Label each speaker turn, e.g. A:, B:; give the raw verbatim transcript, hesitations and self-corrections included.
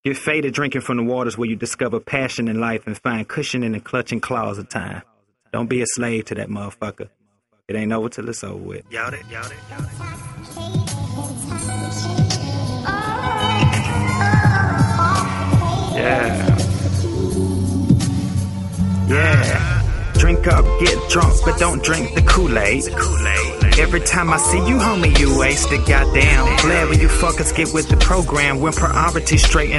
A: Get faded drinking from the waters where you discover passion in life and find cushion in the clutching claws of time. Don't be a slave to that motherfucker. It ain't over till it's over with. Y'all it, y'all it, y'all it. Yeah. Yeah. Drink up, get drunk, but don't drink the Kool-Aid. Every time I see you, homie, you wasted. Goddamn. Glad when you fuckers get with the program when priorities straighten